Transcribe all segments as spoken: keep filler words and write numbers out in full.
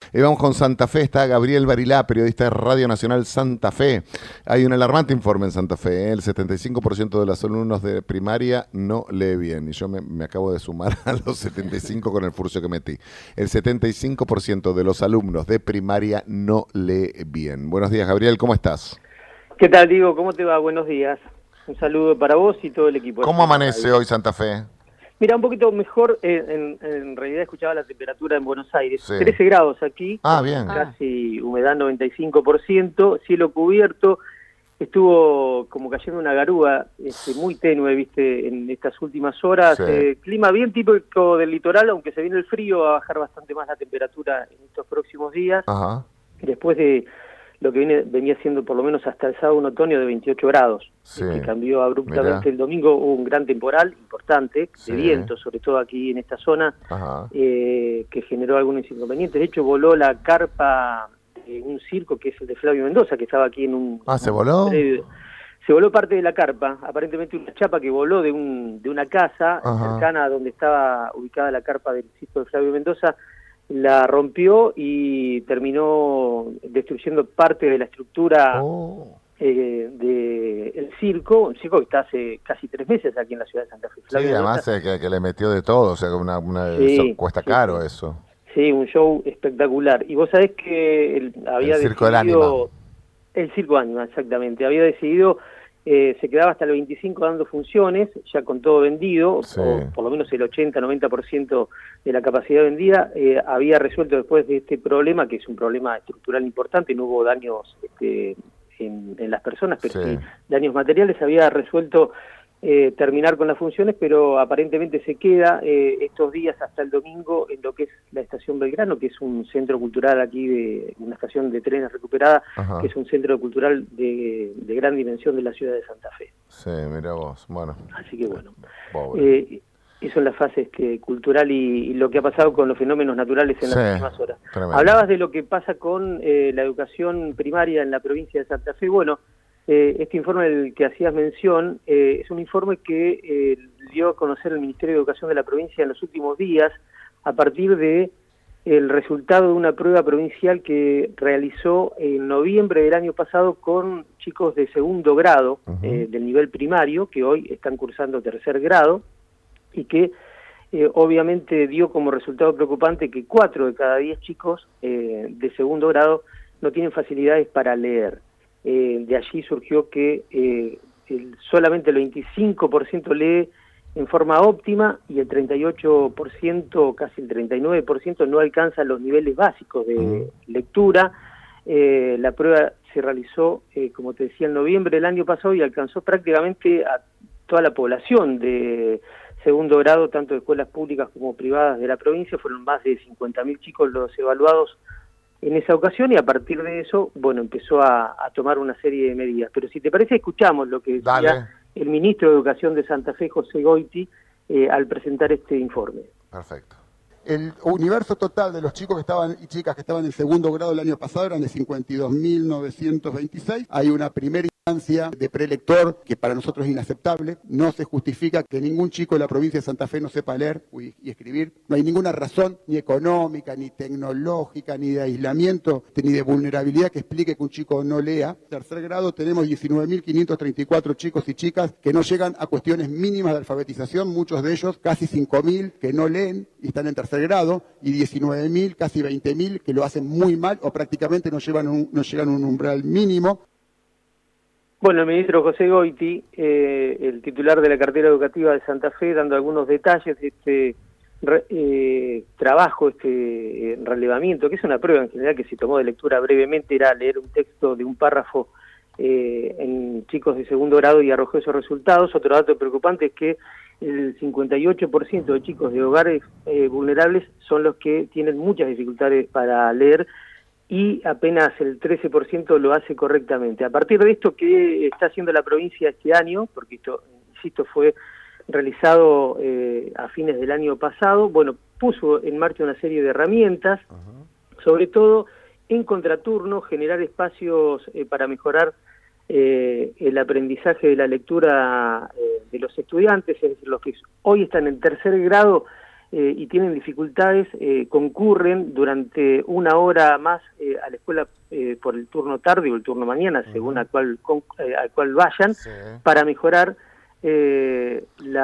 Y vamos con Santa Fe, está Gabriel Barilá, periodista de Radio Nacional Santa Fe. Hay un alarmante informe en Santa Fe, ¿eh? El setenta y cinco por ciento de los alumnos de primaria no lee bien. Y yo me, me acabo de sumar a los setenta y cinco con el furcio que metí. El setenta y cinco por ciento de los alumnos de primaria no lee bien. Buenos días, Gabriel, ¿cómo estás? ¿Qué tal, Diego? ¿Cómo te va? Buenos días. Un saludo para vos y todo el equipo. ¿Cómo amanece hoy Santa Fe? Mira, un poquito mejor, eh, en, en realidad escuchaba la temperatura en Buenos Aires, sí. trece grados aquí, ah, bien. casi humedad noventa y cinco por ciento, cielo cubierto, estuvo como cayendo una garúa este, muy tenue, viste, en estas últimas horas, sí. eh, clima bien típico del litoral, aunque se viene el frío, va a bajar bastante más la temperatura en estos próximos días, Ajá. después de lo que viene, venía siendo por lo menos hasta el sábado un otoño de veintiocho grados, sí. que cambió abruptamente. Mirá. El domingo hubo un gran temporal importante, sí. de viento, sobre todo aquí en esta zona, eh, que generó algunos inconvenientes. De hecho, voló la carpa de un circo que es el de Flavio Mendoza, que estaba aquí en un... Ah, ¿se voló? Predio. Se voló parte de la carpa, aparentemente una chapa que voló de, un, de una casa Ajá. cercana a donde estaba ubicada la carpa del circo de Flavio Mendoza, la rompió y terminó destruyendo parte de la estructura oh. eh, del circo, un circo que está hace casi tres meses aquí en la ciudad de Santa Fe. Sí, además eh, que, que le metió de todo, o sea, una, una sí, eso cuesta sí, caro sí. eso. Sí, un show espectacular. Y vos sabés que el, había el circo decidido... del Ánima. El circo Ánima, exactamente. Había decidido... Eh, se quedaba hasta el veinticinco dando funciones, ya con todo vendido, sí. o por lo menos el ochenta a noventa por ciento de la capacidad vendida, eh, había resuelto después de este problema, que es un problema estructural importante, no hubo daños este, en, en las personas, pero sí. sí daños materiales, había resuelto eh, terminar con las funciones, pero aparentemente se queda eh, estos días hasta el domingo en lo que es la Estación Belgrano, que es un centro cultural aquí, de una estación de trenes recuperada, Ajá. que es un centro cultural de, de gran dimensión de la ciudad de Santa Fe. Sí, mira vos, bueno. Así que bueno, eh, eso es la fase este, cultural y, y lo que ha pasado con los fenómenos naturales en sí, las últimas horas. Tremendo. Hablabas de lo que pasa con eh, la educación primaria en la provincia de Santa Fe. Bueno, Eh, este informe del que hacías mención eh, es un informe que eh, dio a conocer el Ministerio de Educación de la provincia en los últimos días a partir de el resultado de una prueba provincial que realizó en noviembre del año pasado con chicos de segundo grado uh-huh. eh, del nivel primario que hoy están cursando tercer grado y que eh, obviamente dio como resultado preocupante que cuatro de cada diez chicos eh, de segundo grado no tienen facilidades para leer. Eh, de allí surgió que eh, el, solamente el veinticinco por ciento lee en forma óptima y el treinta y ocho por ciento, casi el treinta y nueve por ciento no alcanza los niveles básicos de uh-huh. lectura. Eh, la prueba se realizó, eh, como te decía, en noviembre del año pasado y alcanzó prácticamente a toda la población de segundo grado, tanto de escuelas públicas como privadas de la provincia. Fueron más de cincuenta mil chicos los evaluados en esa ocasión y a partir de eso, bueno, empezó a, a tomar una serie de medidas. Pero si te parece, escuchamos lo que decía Dale. el ministro de Educación de Santa Fe, José Goiti, eh, al presentar este informe. Perfecto. El universo total de los chicos que estaban y chicas que estaban en segundo grado el año pasado eran de cincuenta y dos mil novecientos veintiséis. Hay una primera instancia de prelector que para nosotros es inaceptable. No se justifica que ningún chico de la provincia de Santa Fe no sepa leer y escribir. No hay ninguna razón ni económica, ni tecnológica, ni de aislamiento, ni de vulnerabilidad que explique que un chico no lea. En tercer grado tenemos diecinueve mil quinientos treinta y cuatro chicos y chicas que no llegan a cuestiones mínimas de alfabetización, muchos de ellos, casi cinco mil, que no leen y están en tercer grado, y diecinueve mil, casi veinte mil, que lo hacen muy mal o prácticamente no, llevan un, no llegan a un umbral mínimo. Bueno, el ministro José Goiti, eh, el titular de la cartera educativa de Santa Fe, dando algunos detalles de este re, eh, trabajo, este eh, relevamiento, que es una prueba en general que se tomó de lectura brevemente, era leer un texto de un párrafo eh, en chicos de segundo grado y arrojó esos resultados. Otro dato preocupante es que el cincuenta y ocho por ciento de chicos de hogares eh, vulnerables son los que tienen muchas dificultades para leer y apenas el trece por ciento lo hace correctamente. A partir de esto, ¿qué está haciendo la provincia este año? Porque esto, insisto, fue realizado eh, a fines del año pasado. Bueno, puso en marcha una serie de herramientas, uh-huh. sobre todo en contraturno, generar espacios eh, para mejorar eh, el aprendizaje de la lectura eh, de los estudiantes, es decir, los que hoy están en tercer grado, eh, y tienen dificultades, eh, concurren durante una hora más eh, a la escuela eh, por el turno tarde o el turno mañana, uh-huh. según a cual, con, eh, al cual vayan, sí. para mejorar eh,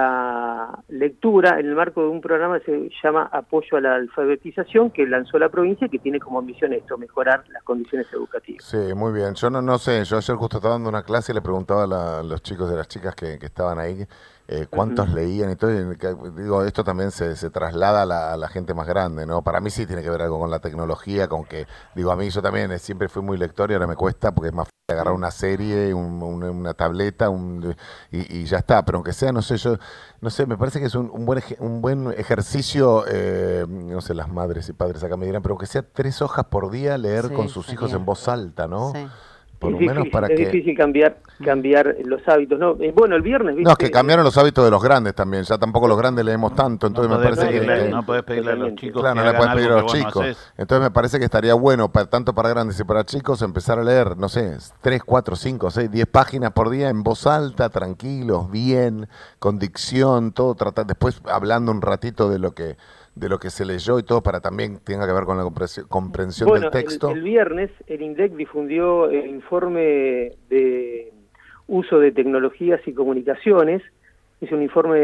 la lectura en el marco de un programa que se llama Apoyo a la Alfabetización, que lanzó la provincia y que tiene como misión esto, mejorar las condiciones educativas. Sí, muy bien. Yo no, no sé, yo ayer justo estaba dando una clase y le preguntaba a, la, a los chicos y las chicas que, que estaban ahí eh, cuántos uh-huh. leían y todo. Y, digo, esto también se, se traslada a la, a la gente más grande, ¿no? Para mí sí tiene que ver algo con la tecnología, con que, digo, a mí yo también siempre fui muy lector y ahora me cuesta porque es más fácil agarrar una serie, un, una, una tableta un, y, y ya está. Pero aunque sea, no sé, yo, no sé, me parece que es un, un, buen, un buen ejercicio, eh, no sé, las madres y padres acá me dirán, pero que sea tres hojas por día leer sí, con sus sería. hijos en voz alta, ¿no? Sí. Por lo menos para es que... Es difícil cambiar cambiar los hábitos, ¿no? Eh, bueno, el viernes... ¿viste? No, es que cambiaron los hábitos de los grandes también, ya tampoco los grandes leemos tanto, entonces no me parece pedirle, que... No podés pedirle a los chicos Claro, que no le puedes pedir a los chicos. chicos. Entonces me parece que estaría bueno, para, tanto para grandes y para chicos, empezar a leer, no sé, tres, cuatro, cinco, seis, diez páginas por día en voz alta, tranquilos, bien, con dicción, todo, tratar después hablando un ratito de lo que... de lo que se leyó y todo para también tenga que ver con la comprensión bueno, del texto. El, el viernes el INDEC difundió el informe de uso de tecnologías y comunicaciones. Es un informe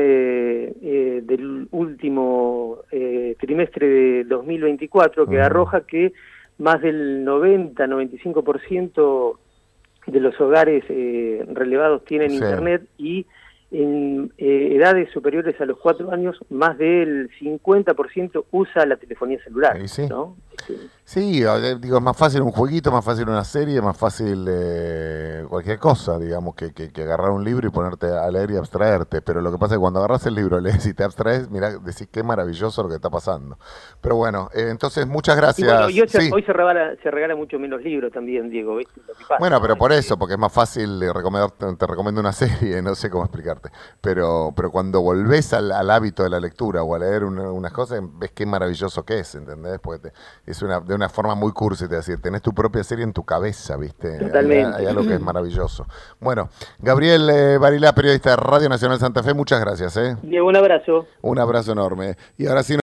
eh, del último eh, trimestre de dos mil veinticuatro que uh-huh. arroja que más del noventa a noventa y cinco por ciento de los hogares eh, relevados tienen sí. internet y en eh, edades superiores a los cuatro años, más del cincuenta por ciento usa la telefonía celular, sí. ¿no? Sí. sí, digo, es más fácil un jueguito, más fácil una serie, más fácil eh, cualquier cosa, digamos, que, que, que agarrar un libro y ponerte a leer y abstraerte. Pero lo que pasa es que cuando agarras el libro, lees y te abstraes, mirá, decís qué maravilloso lo que está pasando. Pero bueno, eh, entonces muchas gracias. Y bueno, y hoy, sí. se, hoy se, regala, se regala mucho menos libros también, Diego, ¿viste? Lo que pasa, bueno, pero ¿no? por eso, porque es más fácil eh, recomendar, te, te recomiendo una serie, no sé cómo explicarte. Pero pero cuando volvés al, al hábito de la lectura o a leer una, unas cosas, ves qué maravilloso que es, ¿entendés? Porque te, es una, de una forma muy cursi, te decir, tenés tu propia serie en tu cabeza, ¿viste? Totalmente. Hay, hay algo que es maravilloso. Bueno, Gabriel eh, Barilá, periodista de Radio Nacional Santa Fe, muchas gracias, ¿eh? Diego, un abrazo. Un abrazo enorme. Y ahora sí